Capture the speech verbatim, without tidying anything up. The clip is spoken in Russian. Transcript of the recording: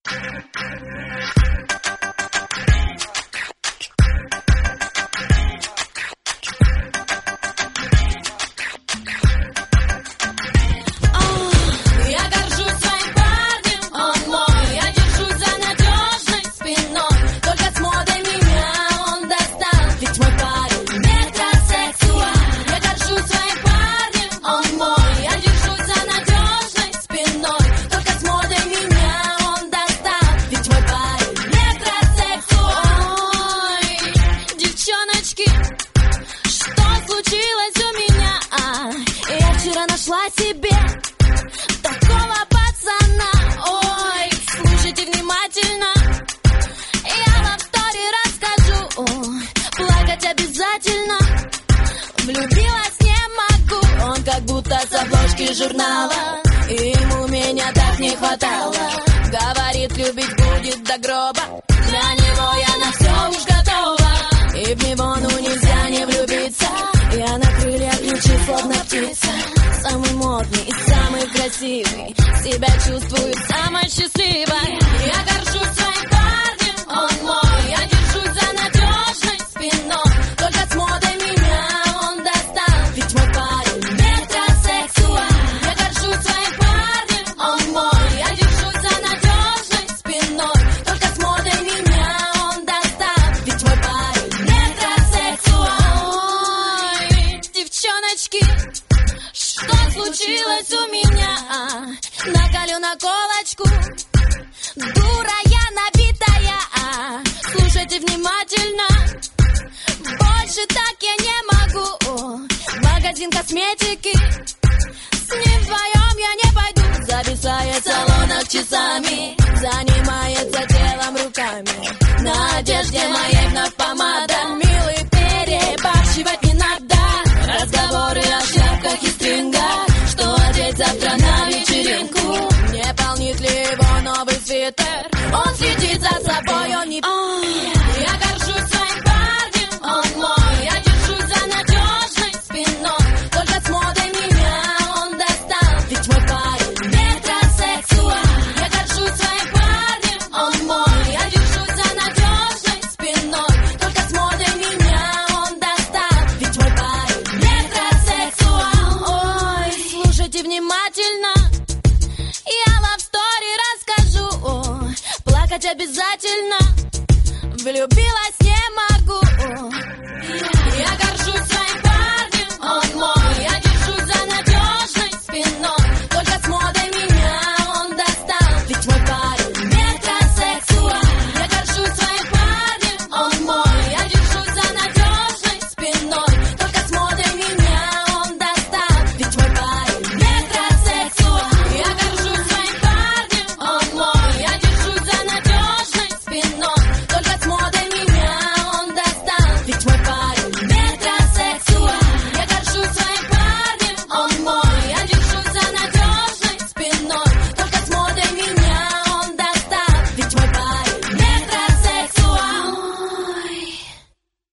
Нашла себе такого пацана. Ой, слушайте внимательно, я вам стори расскажу. Плакать обязательно, влюбилась не могу. Он как будто с обложки журнала, и ему меня так не хватало. Говорит, любить будет до гроба, для него я на все уж готова. И в него ну нельзя не влюбиться. Я на крыльях лечу, словно птица. Самый модный и самый красивый, себя чувствую самой счастливой. Я горжусь своим парнем, он мой. Я держусь за надежной спиной. Только с модой меня он достал, ведь мой парень метросексуал. Я горжусь своим парнем, он мой. Я держусь за надежной спиной. Только с модой меня он достал, ведь мой парень метросексуал. Ой, девчоночки, что случилось у меня? Наколю наколочку, дура я набитая. Слушайте внимательно, больше так я не могу. Магазин косметики, с ним вдвоем я не пойду. Зависает в салонах часами, занимается телом руками. На одежде моей вновь помада. Милый, перебарщивать не надо. Разговоры о шляпках и стрингах, что одеть завтра на вечеринку. Не полнит ли его новый свитер? Он следит за собой, он не... Я горжусь своим парнем, он мой. Я держусь за надежной спиной. Только с модой меня он достал, ведь мой парень метросексуал. Я горжусь своим парнем, он мой. Я держусь за надежной спиной. Только с модой меня он достал, ведь мой парень метросексуал. Ой, слушайте внимательно, я love story расскажу. Плакать обязательно, влюбилась